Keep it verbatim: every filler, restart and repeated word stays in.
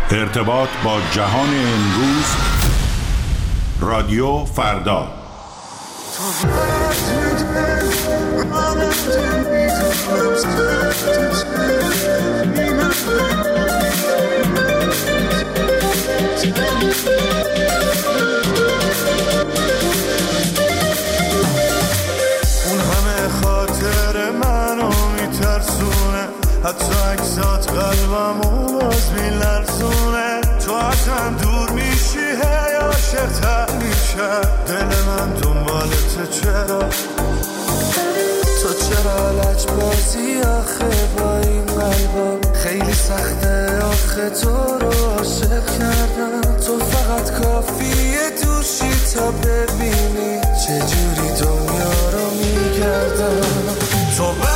ارتباط با جهان امروز، رادیو فردا. اون همه خاطر منو میترسونه، حتی اکسات قلبمو باز میلرزونه. تو ازم دور میشی هی عاشق‌تر میشه دل من، دنبالت چرا؟ تو چرا لج بازی آخه با این قلبم؟ خیلی سخته آخه تو رو عاشق کردم. تو فقط کافیه دوشی تا ببینی چجوری دنیا رو میگردم. تو